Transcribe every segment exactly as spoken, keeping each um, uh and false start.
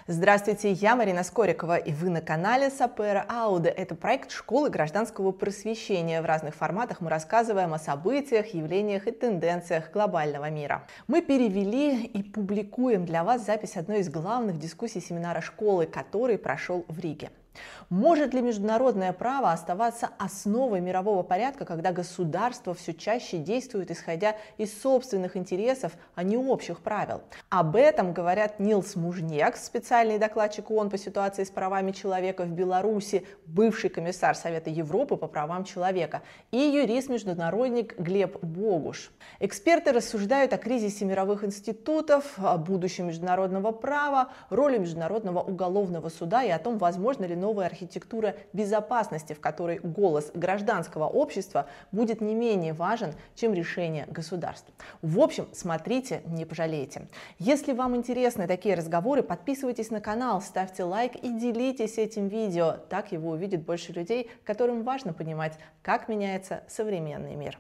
Здравствуйте, я Марина Скорикова, и вы на канале Сапера Ауде. Это проект школы гражданского просвещения. В разных форматах мы рассказываем о событиях, явлениях и тенденциях глобального мира. Мы перевели и публикуем для вас запись одной из главных дискуссий семинара школы, который прошел в Риге. Может ли международное право оставаться основой мирового порядка, когда государство все чаще действует, исходя из собственных интересов, а не общих правил? Об этом говорят Нилс Мужняк, специальный докладчик ООН по ситуации с правами человека в Беларуси, бывший комиссар Совета Европы по правам человека, и юрист-международник Глеб Богуш. Эксперты рассуждают о кризисе мировых институтов, о будущем международного права, роли Международного уголовного суда и о том, возможно ли новая архитектура безопасности, в которой голос гражданского общества будет не менее важен, чем решение государств. В общем, смотрите, не пожалеете. Если вам интересны такие разговоры, подписывайтесь на канал, ставьте лайк и делитесь этим видео. Так его увидит больше людей, которым важно понимать, как меняется современный мир.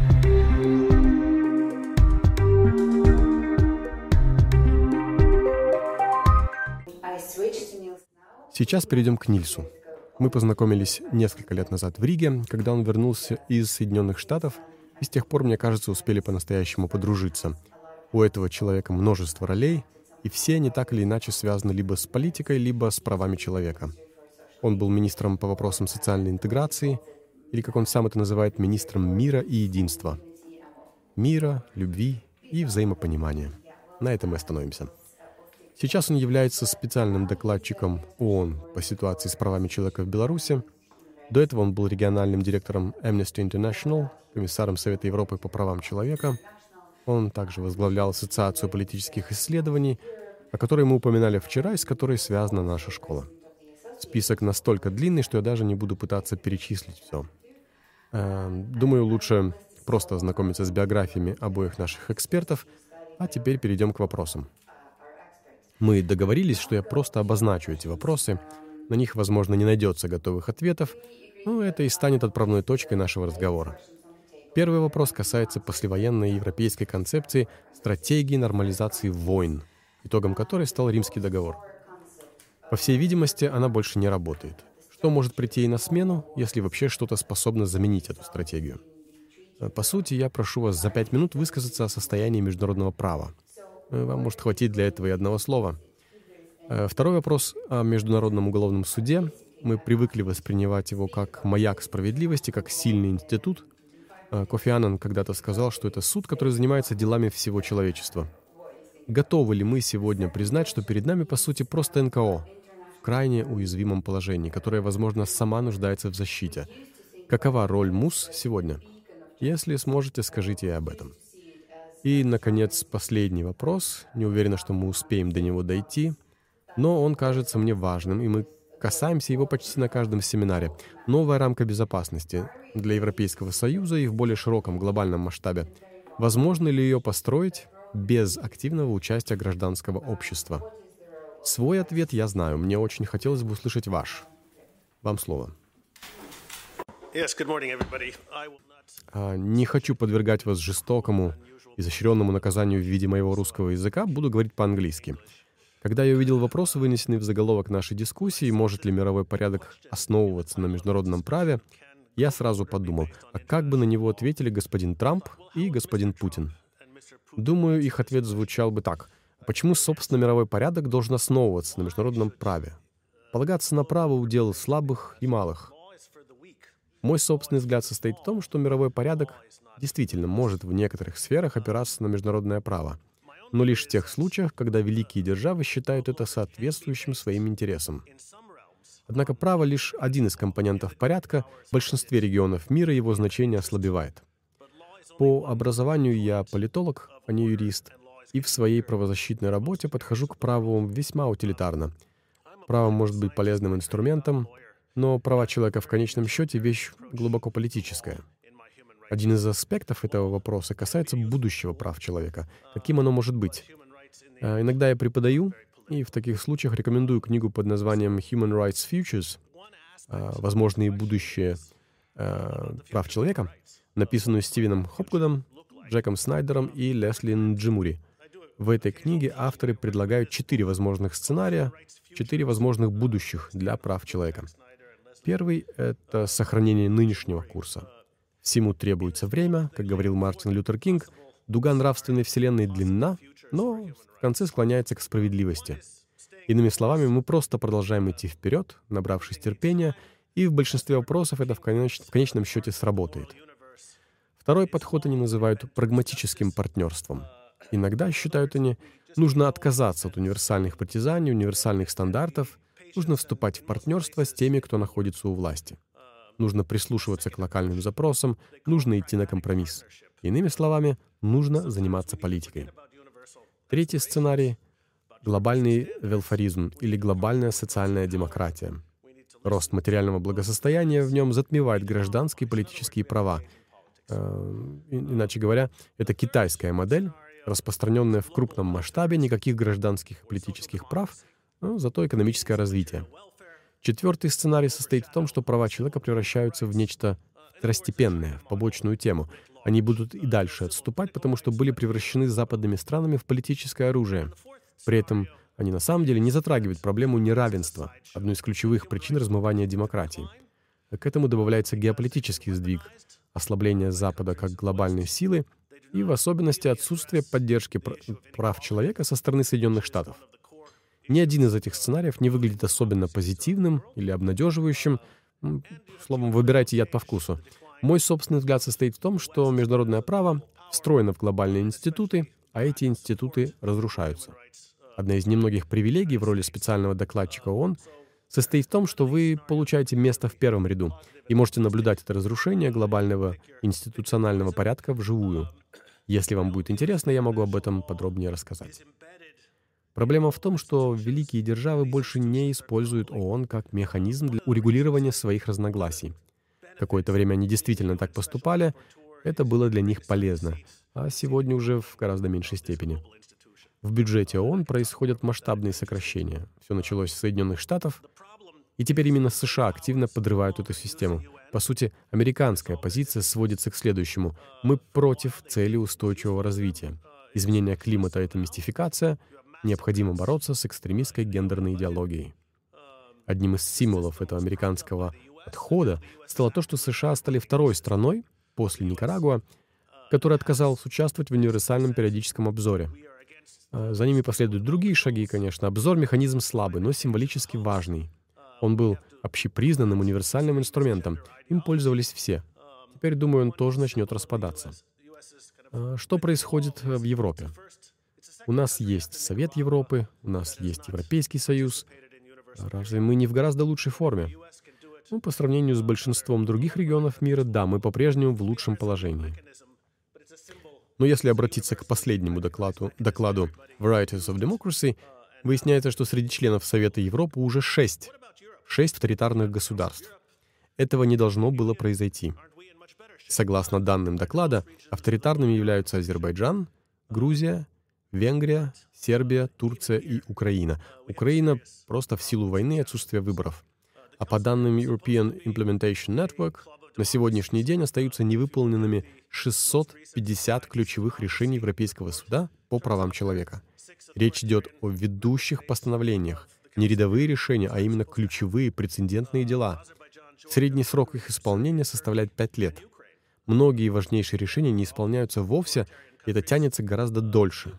Сейчас перейдем к Нильсу. Мы познакомились несколько лет назад в Риге, когда он вернулся из Соединенных Штатов, и с тех пор, мне кажется, успели по-настоящему подружиться. У этого человека множество ролей, и все они так или иначе связаны либо с политикой, либо с правами человека. Он был министром по вопросам социальной интеграции, или, как он сам это называет, министром мира и единства. Мира, любви и взаимопонимания. На этом мы остановимся. Сейчас он является специальным докладчиком ООН по ситуации с правами человека в Беларуси. До этого он был региональным директором Amnesty International, комиссаром Совета Европы по правам человека. Он также возглавлял Ассоциацию политических исследований, о которой мы упоминали вчера и с которой связана наша школа. Список настолько длинный, что я даже не буду пытаться перечислить все. Думаю, лучше просто ознакомиться с биографиями обоих наших экспертов, а теперь перейдем к вопросам. Мы договорились, что я просто обозначу эти вопросы. На них, возможно, не найдется готовых ответов, но это и станет отправной точкой нашего разговора. Первый вопрос касается послевоенной европейской концепции стратегии нормализации войн, итогом которой стал Римский договор. По всей видимости, она больше не работает. Что может прийти ей на смену, если вообще что-то способно заменить эту стратегию? По сути, я прошу вас за пять минут высказаться о состоянии международного права. Вам может хватить для этого и одного слова. Второй вопрос о Международном уголовном суде. Мы привыкли воспринимать его как маяк справедливости, как сильный институт. Кофи Аннан когда-то сказал, что это суд, который занимается делами всего человечества. Готовы ли мы сегодня признать, что перед нами, по сути, просто эн ка о в крайне уязвимом положении, которое, возможно, сама нуждается в защите? Какова роль МУС сегодня? Если сможете, скажите и об этом. И, наконец, последний вопрос. Не уверена, что мы успеем до него дойти, но он кажется мне важным, и мы касаемся его почти на каждом семинаре. Новая рамка безопасности для Европейского Союза и в более широком глобальном масштабе. Возможно ли ее построить без активного участия гражданского общества? Свой ответ я знаю. Мне очень хотелось бы услышать ваш. Вам слово. Yes, good morning, everybody. I will not... Не хочу подвергать вас жестокому, изощренному наказанию в виде моего русского языка, буду говорить по-английски. Когда я увидел вопрос, вынесенный в заголовок нашей дискуссии, может ли мировой порядок основываться на международном праве, я сразу подумал, а как бы на него ответили господин Трамп и господин Путин? Думаю, их ответ звучал бы так. Почему, собственно, мировой порядок должен основываться на международном праве? Полагаться на право удел слабых и малых. Мой собственный взгляд состоит в том, что мировой порядок действительно может в некоторых сферах опираться на международное право, но лишь в тех случаях, когда великие державы считают это соответствующим своим интересам. Однако право лишь один из компонентов порядка, в большинстве регионов мира его значение ослабевает. По образованию я политолог, а не юрист, и в своей правозащитной работе подхожу к праву весьма утилитарно. Право может быть полезным инструментом, но права человека в конечном счете — вещь глубоко политическая. Один из аспектов этого вопроса касается будущего прав человека. Каким оно может быть? А иногда я преподаю, и в таких случаях рекомендую книгу под названием «Human Rights Futures», «Возможные будущее прав человека», написанную Стивеном Хопгудом, Джеком Снайдером и Лесли Нджимури. В этой книге авторы предлагают четыре возможных сценария, четыре возможных будущих для прав человека. Первый — это сохранение нынешнего курса. Всему требуется время, как говорил Мартин Лютер Кинг, дуга нравственной вселенной длинна, но в конце склоняется к справедливости. Иными словами, мы просто продолжаем идти вперед, набравшись терпения, и в большинстве вопросов это в, конеч... в конечном счете сработает. Второй подход они называют прагматическим партнерством. Иногда, считают они, нужно отказаться от универсальных притязаний, универсальных стандартов, нужно вступать в партнерство с теми, кто находится у власти. Нужно прислушиваться к локальным запросам, нужно идти на компромисс. Иными словами, нужно заниматься политикой. Третий сценарий — глобальный велфаризм или глобальная социальная демократия. Рост материального благосостояния в нем затмевает гражданские и политические права. Иначе говоря, это китайская модель, распространенная в крупном масштабе, никаких гражданских и политических прав, но зато экономическое развитие. Четвертый сценарий состоит в том, что права человека превращаются в нечто второстепенное, в побочную тему. Они будут и дальше отступать, потому что были превращены западными странами в политическое оружие. При этом они на самом деле не затрагивают проблему неравенства, одну из ключевых причин размывания демократии. К этому добавляется геополитический сдвиг, ослабление Запада как глобальной силы и в особенности отсутствие поддержки прав человека со стороны Соединенных Штатов. Ни один из этих сценариев не выглядит особенно позитивным или обнадеживающим. Словом, выбирайте яд по вкусу. Мой собственный взгляд состоит в том, что международное право встроено в глобальные институты, а эти институты разрушаются. Одна из немногих привилегий в роли специального докладчика ООН состоит в том, что вы получаете место в первом ряду и можете наблюдать это разрушение глобального институционального порядка вживую. Если вам будет интересно, я могу об этом подробнее рассказать. Проблема в том, что великие державы больше не используют ООН как механизм для урегулирования своих разногласий. Какое-то время они действительно так поступали, это было для них полезно, а сегодня уже в гораздо меньшей степени. В бюджете ООН происходят масштабные сокращения. Все началось с Соединенных Штатов, и теперь именно США активно подрывают эту систему. По сути, американская позиция сводится к следующему. Мы против цели устойчивого развития. Изменение климата — это мистификация, необходимо бороться с экстремистской гендерной идеологией. Одним из символов этого американского отхода стало то, что США стали второй страной, после Никарагуа, которая отказалась участвовать в универсальном периодическом обзоре. За ними последуют другие шаги, конечно. Обзор — механизм слабый, но символически важный. Он был общепризнанным универсальным инструментом. Им пользовались все. Теперь, думаю, он тоже начнет распадаться. Что происходит в Европе? У нас есть Совет Европы, у нас есть Европейский Союз. Разве мы не в гораздо лучшей форме? Ну, по сравнению с большинством других регионов мира, да, мы по-прежнему в лучшем положении. Но если обратиться к последнему докладу, докладу Varieties of Democracy, выясняется, что среди членов Совета Европы уже шесть. Шесть авторитарных государств. Этого не должно было произойти. Согласно данным доклада, авторитарными являются Азербайджан, Грузия, Венгрия, Сербия, Турция и Украина. Украина просто в силу войны и отсутствия выборов. А по данным European Implementation Network, на сегодняшний день остаются невыполненными шестьсот пятьдесят ключевых решений Европейского суда по правам человека. Речь идет о ведущих постановлениях, не рядовые решения, а именно ключевые прецедентные дела. Средний срок их исполнения составляет пять лет. Многие важнейшие решения не исполняются вовсе, и это тянется гораздо дольше.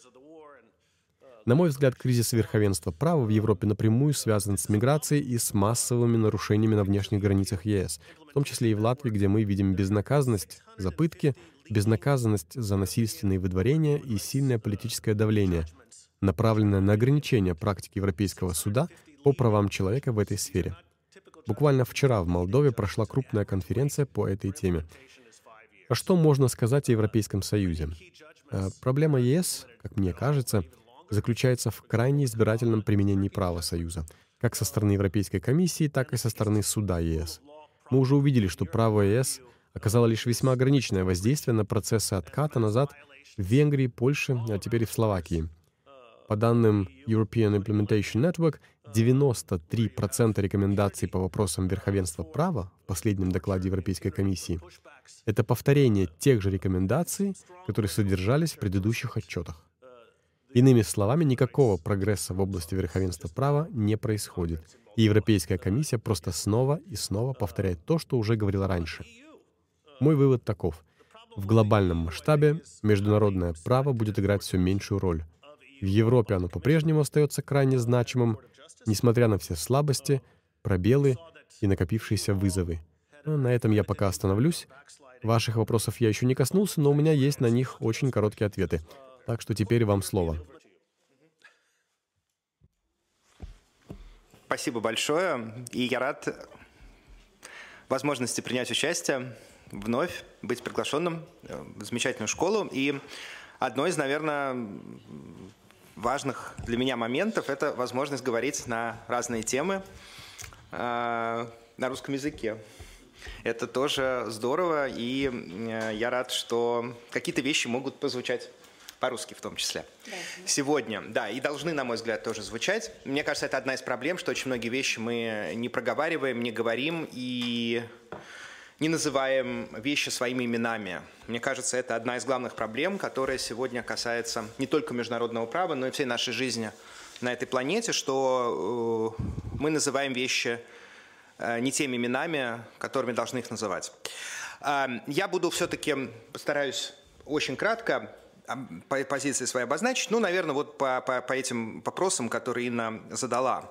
На мой взгляд, кризис верховенства права в Европе напрямую связан с миграцией и с массовыми нарушениями на внешних границах ЕС, в том числе и в Латвии, где мы видим безнаказанность за пытки, безнаказанность за насильственные выдворения и сильное политическое давление, направленное на ограничение практики Европейского суда по правам человека в этой сфере. Буквально вчера в Молдове прошла крупная конференция по этой теме. А что можно сказать о Европейском Союзе? Проблема ЕС, как мне кажется, заключается в крайне избирательном применении права Союза, как со стороны Европейской комиссии, так и со стороны суда ЕС. Мы уже увидели, что право ЕС оказало лишь весьма ограниченное воздействие на процессы отката назад в Венгрии, Польше, а теперь и в Словакии. По данным European Implementation Network, девяносто три процента рекомендаций по вопросам верховенства права в последнем докладе Европейской комиссии — это повторение тех же рекомендаций, которые содержались в предыдущих отчетах. Иными словами, никакого прогресса в области верховенства права не происходит. И Европейская комиссия просто снова и снова повторяет то, что уже говорила раньше. Мой вывод таков. В глобальном масштабе международное право будет играть все меньшую роль. В Европе оно по-прежнему остается крайне значимым, несмотря на все слабости, пробелы и накопившиеся вызовы. Но на этом я пока остановлюсь. Ваших вопросов я еще не коснулся, но у меня есть на них очень короткие ответы. Так что теперь вам слово. Спасибо большое. И я рад возможности принять участие, вновь быть приглашенным в замечательную школу. И одно из, наверное, важных для меня моментов — это возможность говорить на разные темы э, на русском языке. Это тоже здорово, и э, я рад, что какие-то вещи могут позвучать по-русски в том числе. Да. Сегодня, да, и должны, на мой взгляд, тоже звучать. Мне кажется, это одна из проблем, что очень многие вещи мы не проговариваем, не говорим и не называем вещи своими именами. Мне кажется, это одна из главных проблем, которая сегодня касается не только международного права, но и всей нашей жизни на этой планете, что э, мы называем вещи э, не теми именами, которыми должны их называть. Э, я буду все-таки, постараюсь очень кратко по позиции своей обозначить, ну, наверное, вот по, по, по этим вопросам, которые Инна задала.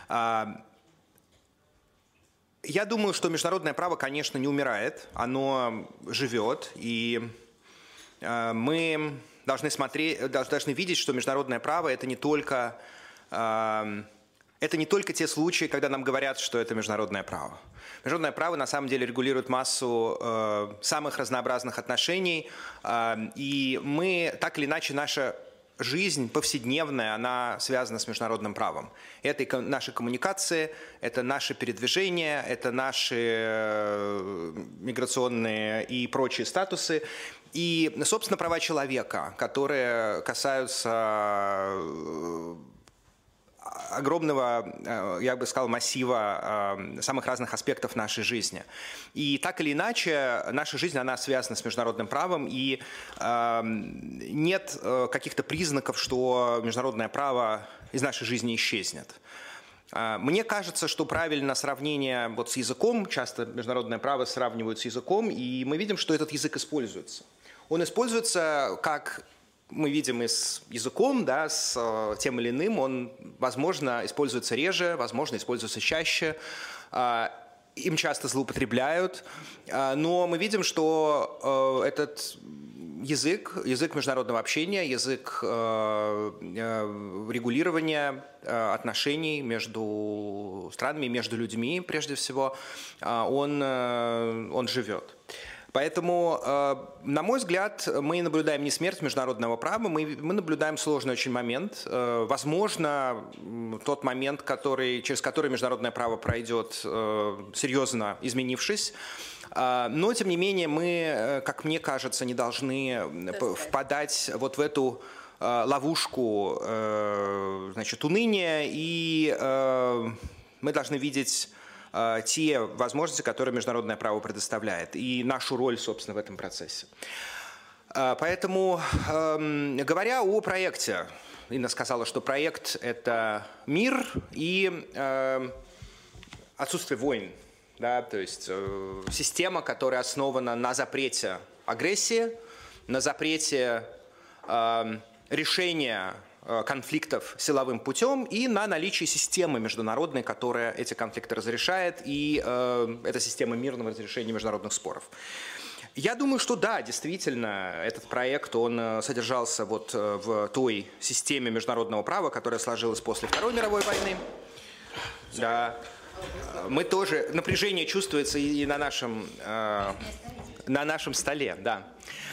Я думаю, что международное право, конечно, не умирает, оно живет, и мы должны смотреть, должны видеть, что международное право — это не только, это не только те случаи, когда нам говорят, что это международное право. Международное право на самом деле регулирует массу э, самых разнообразных отношений, э, и мы, так или иначе, наша жизнь повседневная, она связана с международным правом. Это и наши коммуникации, это наши передвижения, это наши э, миграционные и прочие статусы, и, собственно, права человека, которые касаются э, огромного, я бы сказал, массива самых разных аспектов нашей жизни. И так или иначе, наша жизнь, она связана с международным правом, и нет каких-то признаков, что международное право из нашей жизни исчезнет. Мне кажется, что правильно сравнение вот с языком, часто международное право сравнивают с языком, и мы видим, что этот язык используется. Он используется как... Мы видим и с языком, да, с э, тем или иным, он, возможно, используется реже, возможно, используется чаще, э, им часто злоупотребляют, э, но мы видим, что э, этот язык, язык международного общения, язык э, э, регулирования э, отношений между странами, между людьми, прежде всего, э, он, э, он живет. Поэтому, на мой взгляд, мы наблюдаем не смерть международного права, мы, мы наблюдаем сложный очень момент. Возможно, тот момент, который, через который международное право пройдет, серьезно изменившись. Но, тем не менее, мы, как мне кажется, не должны впадать вот в эту ловушку, значит, уныния, и мы должны видеть те возможности, которые международное право предоставляет, и нашу роль, собственно, в этом процессе. Поэтому, говоря о проекте, Инна сказала, что проект – это мир и отсутствие войн, да, то есть система, которая основана на запрете агрессии, на запрете решения конфликтов силовым путем и на наличии системы международной, которая эти конфликты разрешает, и э, это система мирного разрешения международных споров. Я думаю, что да, действительно, этот проект, он содержался вот в той системе международного права, которая сложилась после Второй мировой войны. Да. Мы тоже, напряжение чувствуется и на нашем, э, на нашем столе, да.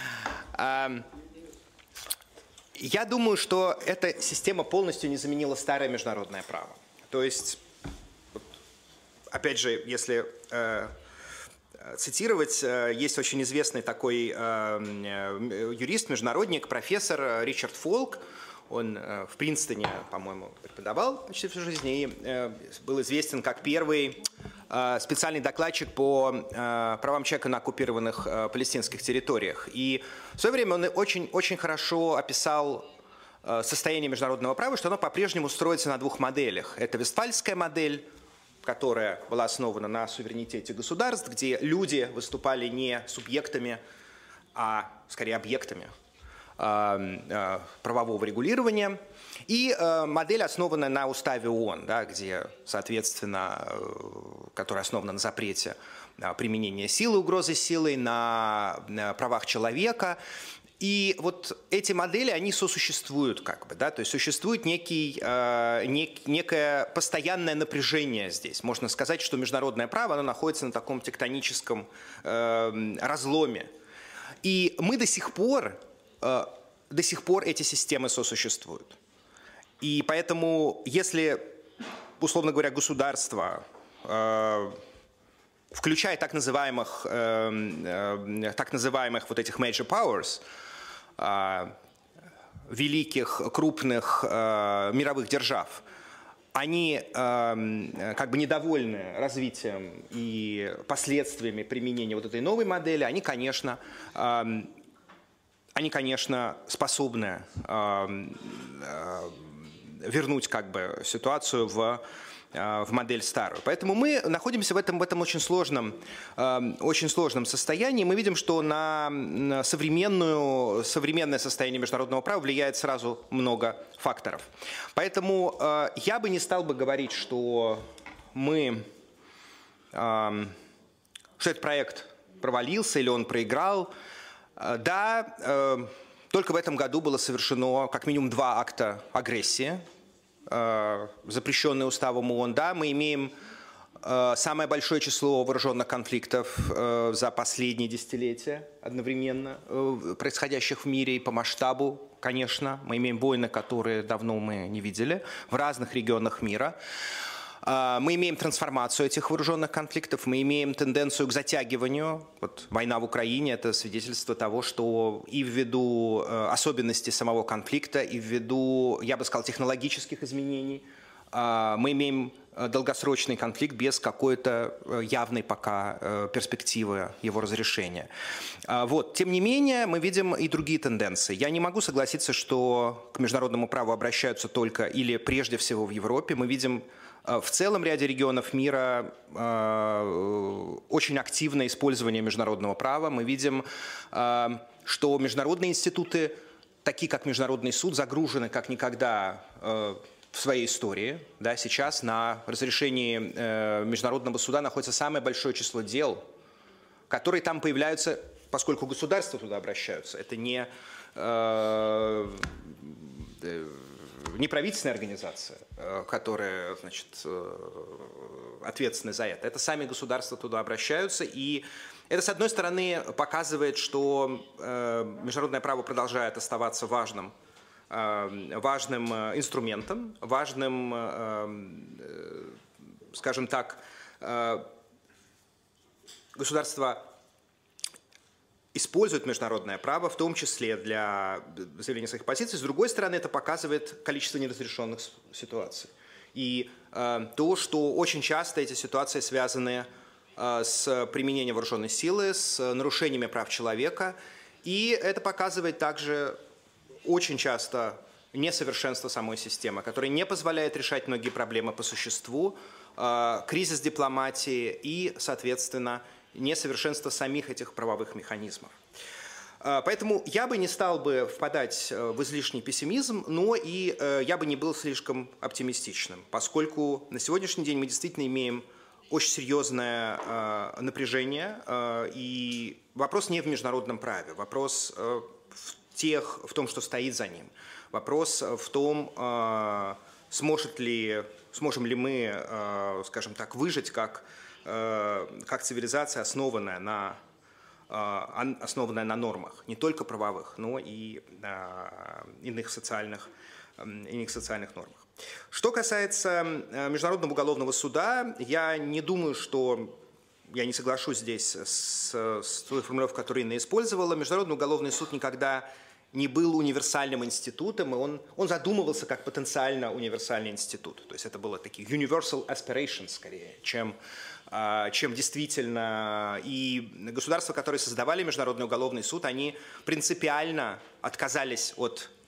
Я думаю, что эта система полностью не заменила старое международное право. То есть, опять же, если э, цитировать, э, есть очень известный такой э, юрист, международник, профессор Ричард Фолк. Он э, в Принстоне, по-моему, преподавал почти всю жизнь и э, был известен как первый э, специальный докладчик по э, правам человека на оккупированных э, палестинских территориях. И в свое время он очень, очень хорошо описал состояние международного права, что оно по-прежнему строится на двух моделях. Это Вестфальская модель, которая была основана на суверенитете государств, где люди выступали не субъектами, а скорее объектами правового регулирования. И модель, основанная на уставе ООН, да, где, соответственно, которая основана на запрете применения силы, угрозы силой, на правах человека. И вот эти модели, они сосуществуют, как бы, да, то есть существует некий, э, нек, некое постоянное напряжение здесь. Можно сказать, что международное право, оно находится на таком тектоническом э, разломе. И мы до сих пор, э, до сих пор эти системы сосуществуют. И поэтому, если, условно говоря, государство, э, включая так называемых, э, э, так называемых вот этих major powers, великих, крупных э, мировых держав, они э, как бы недовольны развитием и последствиями применения вот этой новой модели, они, конечно, э, они, конечно, способны э, э, вернуть как бы ситуацию в в модель старую. Поэтому мы находимся в этом, в этом очень, сложном, очень сложном состоянии. Мы видим, что на современную, современное состояние международного права влияет сразу много факторов. Поэтому я бы не стал бы говорить, что мы, что этот проект провалился или он проиграл. Да, только в этом году было совершено как минимум два акта агрессии, запрещенные уставом ООН. Да, мы имеем э, самое большое число вооруженных конфликтов э, за последние десятилетия одновременно э, происходящих в мире и по масштабу, конечно. Мы имеем войны, которые давно мы не видели в разных регионах мира. Э, мы имеем трансформацию этих вооруженных конфликтов, мы имеем тенденцию к затягиванию. Вот война в Украине – это свидетельство того, что и ввиду э, особенностей самого конфликта, и ввиду, я бы сказал, технологических изменений, э, мы имеем долгосрочный конфликт без какой-то явной пока э, перспективы его разрешения. Э, вот. Тем не менее, мы видим и другие тенденции. Я не могу согласиться, что к международному праву обращаются только или прежде всего в Европе. Мы видим в целом ряде регионов мира э, очень активное использование международного права. Мы видим, э, что международные институты, такие как Международный суд, загружены как никогда э, в своей истории. Да, сейчас на разрешении э, Международного суда находится самое большое число дел, которые там появляются, поскольку государства туда обращаются. Это не... Э, э, неправительственная организация, которая, значит, ответственна за это. Это сами государства туда обращаются. И это, с одной стороны, показывает, что международное право продолжает оставаться важным, важным инструментом, важным, скажем так, государство используют международное право, в том числе для заявления своих позиций. С другой стороны, это показывает количество неразрешенных ситуаций. И э, то, что очень часто эти ситуации связаны э, с применением вооруженной силы, с нарушениями прав человека. И это показывает также очень часто несовершенство самой системы, которая не позволяет решать многие проблемы по существу, э, кризис дипломатии и, соответственно, несовершенство самих этих правовых механизмов. Поэтому я бы не стал бы впадать в излишний пессимизм, но и я бы не был слишком оптимистичным, поскольку на сегодняшний день мы действительно имеем очень серьезное напряжение, и вопрос не в международном праве, вопрос в, тех, в том, что стоит за ним, вопрос в том, сможет ли, сможем ли мы, скажем так, выжить как как цивилизация, основанная на, основанная на нормах, не только правовых, но и иных социальных, иных социальных нормах. Что касается Международного уголовного суда, я не думаю, что я не соглашусь здесь с, с той формулировкой, которую Инна использовала. Международный уголовный суд никогда не был универсальным институтом, и он, он задумывался как потенциально универсальный институт. То есть это было такие universal aspirations скорее, чем, чем действительно. И государства, которые создавали Международный уголовный суд, они принципиально отказались от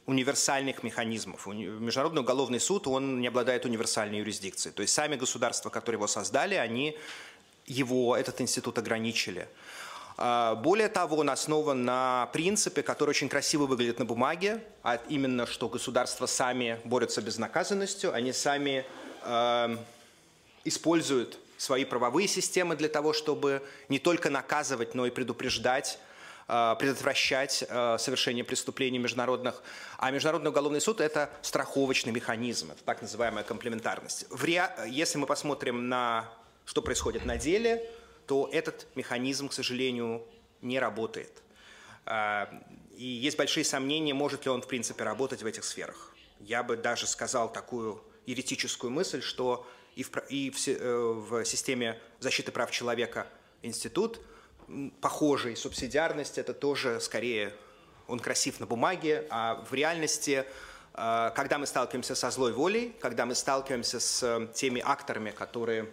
универсальных механизмов. Международный уголовный суд, он не обладает универсальной юрисдикцией. То есть сами государства, которые его создали, они его, этот институт ограничили. Более того, он основан на принципе, который очень красиво выглядит на бумаге, а именно, что государства сами борются с безнаказанностью, они сами э, используют свои правовые системы для того, чтобы не только наказывать, но и предупреждать, предотвращать совершение преступлений международных. А Международный уголовный суд – это страховочный механизм, это так называемая комплементарность. В ре... Если мы посмотрим на что происходит на деле, то этот механизм, к сожалению, не работает. И есть большие сомнения, может ли он, в принципе, работать в этих сферах. Я бы даже сказал такую еретическую мысль, что и в, и в, в системе защиты прав человека институт похожий, субсидиарность – это тоже скорее, он красив на бумаге, а в реальности, когда мы сталкиваемся со злой волей, когда мы сталкиваемся с теми акторами, которые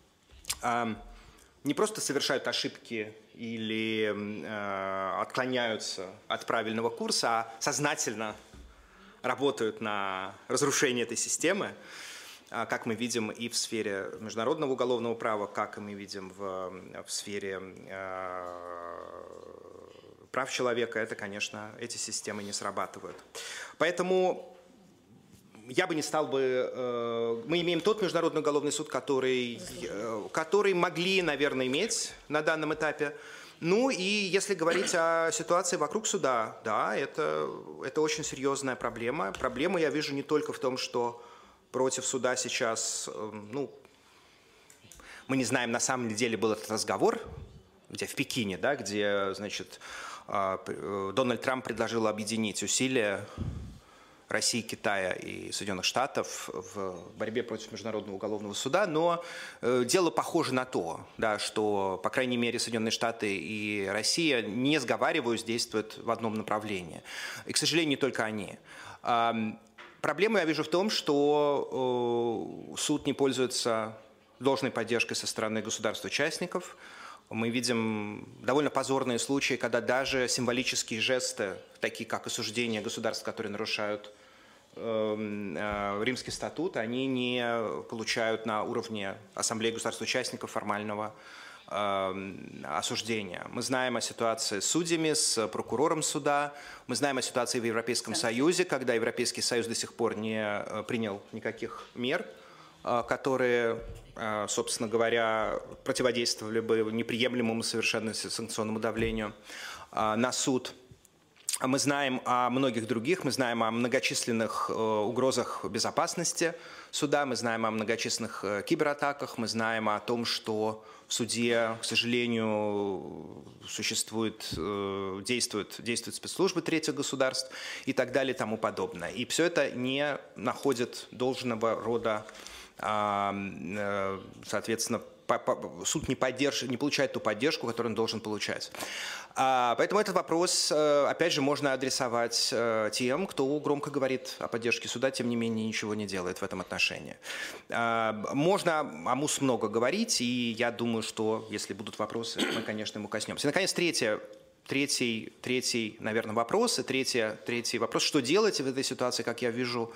не просто совершают ошибки или отклоняются от правильного курса, а сознательно работают на разрушение этой системы, как мы видим и в сфере международного уголовного права, как мы видим в, в сфере э, прав человека, это, конечно, эти системы не срабатывают. Поэтому я бы не стал бы... Э, мы имеем тот Международный уголовный суд, который, э, который могли, наверное, иметь на данном этапе. Ну и если говорить о ситуации вокруг суда, да, это, это очень серьезная проблема. Проблему я вижу не только в том, что против суда сейчас, ну, мы не знаем, на самом деле был этот разговор, где в Пекине, да, где, значит, Дональд Трамп предложил объединить усилия России, Китая и Соединенных Штатов в борьбе против Международного уголовного суда, но дело похоже на то, да, что, по крайней мере, Соединенные Штаты и Россия, не сговариваясь, действуют в одном направлении. И, к сожалению, не только они. Проблема я вижу в том, что суд не пользуется должной поддержкой со стороны государств-участников. Мы видим довольно позорные случаи, когда даже символические жесты, такие как осуждение государств, которые нарушают Римский статут, они не получают на уровне Ассамблеи государств-участников формального осуждения. Мы знаем о ситуации с судьями, с прокурором суда, мы знаем о ситуации в Европейском Союзе, когда Европейский Союз до сих пор не принял никаких мер, которые, собственно говоря, противодействовали бы неприемлемому совершенно санкционному давлению на суд. Мы знаем о многих других, мы знаем о многочисленных угрозах безопасности суда, мы знаем о многочисленных кибератаках, мы знаем о том, что в суде, к сожалению, существует, действуют, действуют спецслужбы третьих государств и так далее и тому подобное. И все это не находит должного рода, соответственно, суд не, поддерживает, не получает ту поддержку, которую он должен получать. Поэтому этот вопрос, опять же, можно адресовать тем, кто громко говорит о поддержке суда, тем не менее ничего не делает в этом отношении. Можно о МУС много говорить, и я думаю, что если будут вопросы, мы, конечно, ему коснемся. И, наконец, третье. Третий, третий, наверное, вопрос, и третий, третий вопрос, что делать в этой ситуации, как я вижу,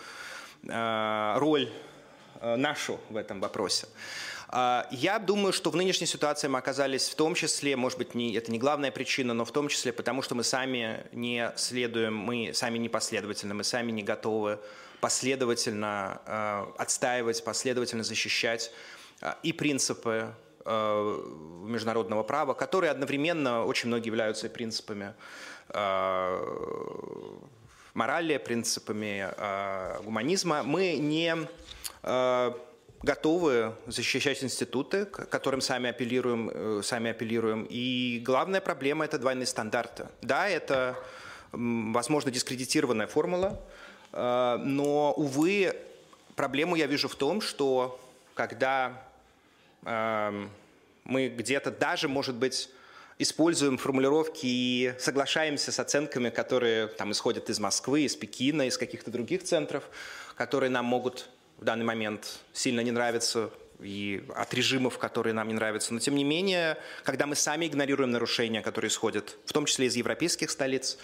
роль нашу в этом вопросе. Я думаю, что в нынешней ситуации мы оказались в том числе, может быть, не, это не главная причина, но в том числе потому, что мы сами не следуем, мы сами не последовательны, мы сами не готовы последовательно э, отстаивать, последовательно защищать э, и принципы э, международного права, которые одновременно очень многие являются принципами э, морали, принципами э, гуманизма. Мы не... Э, готовы защищать институты, к которым сами апеллируем, сами апеллируем. И главная проблема – это двойные стандарты. Да, это, возможно, дискредитированная формула, но, увы, проблему я вижу в том, что когда мы где-то даже, может быть, используем формулировки и соглашаемся с оценками, которые там исходят из Москвы, из Пекина, из каких-то других центров, которые нам могут в данный момент сильно не нравятся, и от режимов, которые нам не нравятся. Но, тем не менее, когда мы сами игнорируем нарушения, которые исходят, в том числе из европейских столиц,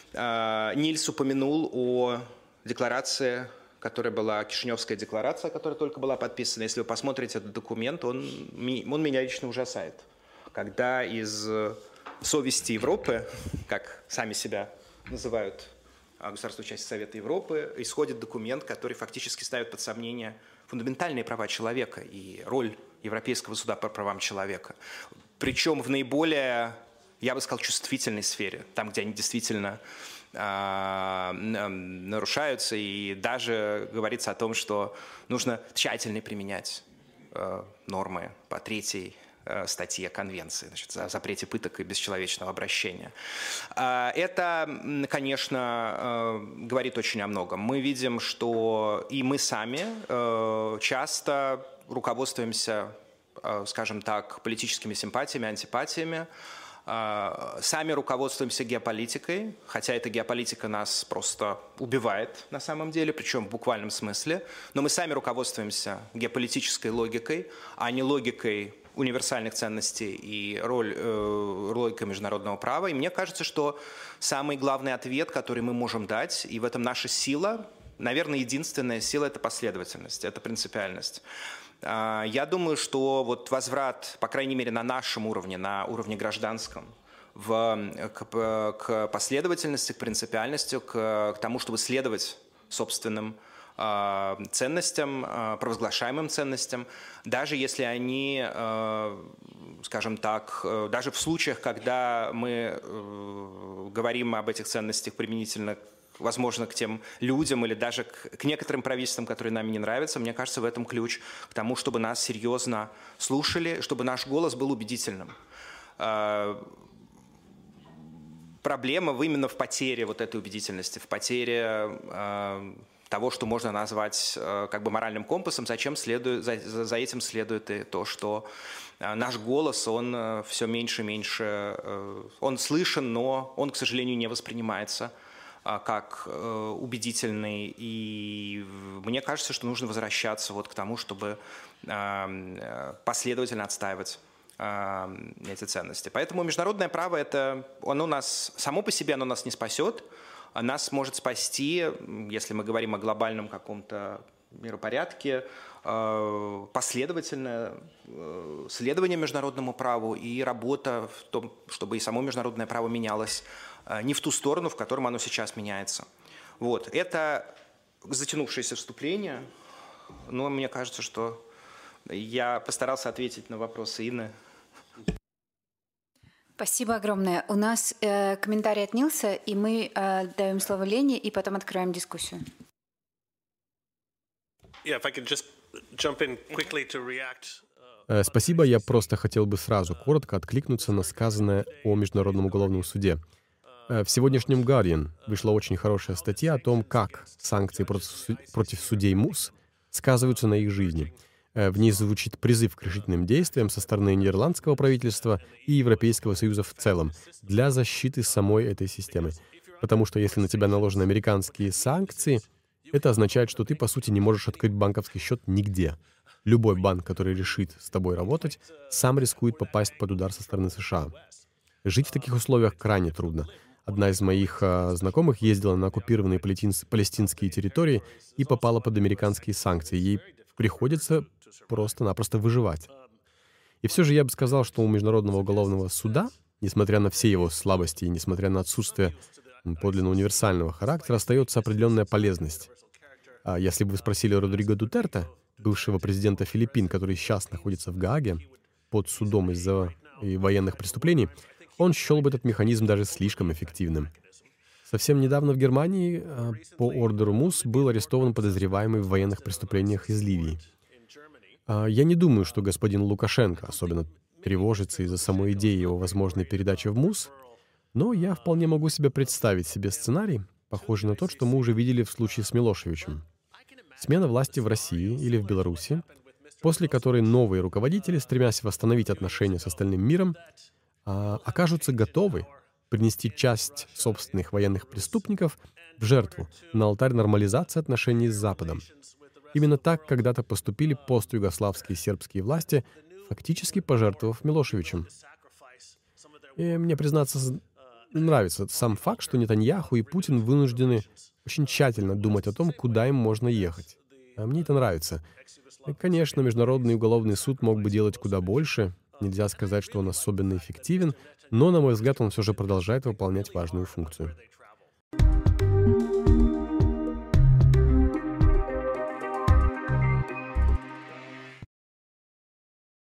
Нильс упомянул о декларации, которая была, Кишиневская декларация, которая только была подписана. Если вы посмотрите этот документ, он, он меня лично ужасает. Когда из совести Европы, как сами себя называют государственную часть Совета Европы, исходит документ, который фактически ставит под сомнение фундаментальные права человека и роль Европейского суда по правам человека. Причем в наиболее, я бы сказал, чувствительной сфере, там, где они действительно э, нарушаются, и даже говорится о том, что нужно тщательно применять э, нормы по третьей статье Конвенции, значит, о запрете пыток и бесчеловечного обращения. Это, конечно, говорит очень о многом. Мы видим, что и мы сами часто руководствуемся, скажем так, политическими симпатиями, антипатиями, сами руководствуемся геополитикой, хотя эта геополитика нас просто убивает на самом деле, причем в буквальном смысле, но мы сами руководствуемся геополитической логикой, а не логикой универсальных ценностей и роль, э, логика международного права. И мне кажется, что самый главный ответ, который мы можем дать, и в этом наша сила, наверное, единственная сила – это последовательность, это принципиальность. Э, я думаю, что вот возврат, по крайней мере, на нашем уровне, на уровне гражданском, в, к, к последовательности, к принципиальности, к, к тому, чтобы следовать собственным ценностям, провозглашаемым ценностям, даже если они, скажем так, даже в случаях, когда мы говорим об этих ценностях применительно, возможно, к тем людям или даже к, к некоторым правительствам, которые нам не нравятся, мне кажется, в этом ключ к тому, чтобы нас серьезно слушали, чтобы наш голос был убедительным. Проблема именно в потере вот этой убедительности, в потере того, что можно назвать как бы моральным компасом, зачем следует, за, за этим следует и то, что наш голос, он все меньше и меньше, он слышен, но он, к сожалению, не воспринимается как убедительный. И мне кажется, что нужно возвращаться вот к тому, чтобы последовательно отстаивать эти ценности. Поэтому международное право, это, оно нас, само по себе оно нас не спасет, нас может спасти, если мы говорим о глобальном каком-то миропорядке, последовательное следование международному праву и работа в том, чтобы и само международное право менялось не в ту сторону, в котором оно сейчас меняется. Вот. Это затянувшееся вступление, но мне кажется, что я постарался ответить на вопросы Инны. Спасибо огромное. У нас э, комментарий от Нилса, и мы э, даем слово Лене, и потом откроем дискуссию. Спасибо. Я просто хотел бы сразу коротко откликнуться на сказанное о Международном уголовном суде. В сегодняшнем Guardian вышла очень хорошая статья о том, как санкции против судей МУС сказываются на их жизни. В ней звучит призыв к решительным действиям со стороны нидерландского правительства и Европейского Союза в целом для защиты самой этой системы. Потому что если на тебя наложены американские санкции, это означает, что ты, по сути, не можешь открыть банковский счет нигде. Любой банк, который решит с тобой работать, сам рискует попасть под удар со стороны США. Жить в таких условиях крайне трудно. Одна из моих э, знакомых ездила на оккупированные палестинс- палестинские территории и попала под американские санкции. Ей приходится просто-напросто выживать. И все же я бы сказал, что у Международного уголовного суда, несмотря на все его слабости и несмотря на отсутствие подлинно универсального характера, остается определенная полезность. А если бы вы спросили Родриго Дутерте, бывшего президента Филиппин, который сейчас находится в Гааге под судом из-за военных преступлений, он счел бы этот механизм даже слишком эффективным. Совсем недавно в Германии по ордеру МУС был арестован подозреваемый в военных преступлениях из Ливии. Я не думаю, что господин Лукашенко особенно тревожится из-за самой идеи его возможной передачи в МУС, но я вполне могу себе представить себе сценарий, похожий на тот, что мы уже видели в случае с Милошевичем. Смена власти в России или в Беларуси, после которой новые руководители, стремясь восстановить отношения с остальным миром, окажутся готовы принести часть собственных военных преступников в жертву на алтарь нормализации отношений с Западом. Именно так когда-то поступили постюгославские сербские власти, фактически пожертвовав Милошевичем. И мне, признаться, нравится сам факт, что Нетаньяху и Путин вынуждены очень тщательно думать о том, куда им можно ехать. А мне это нравится. И, конечно, Международный уголовный суд мог бы делать куда больше. Нельзя сказать, что он особенно эффективен, но, на мой взгляд, он все же продолжает выполнять важную функцию.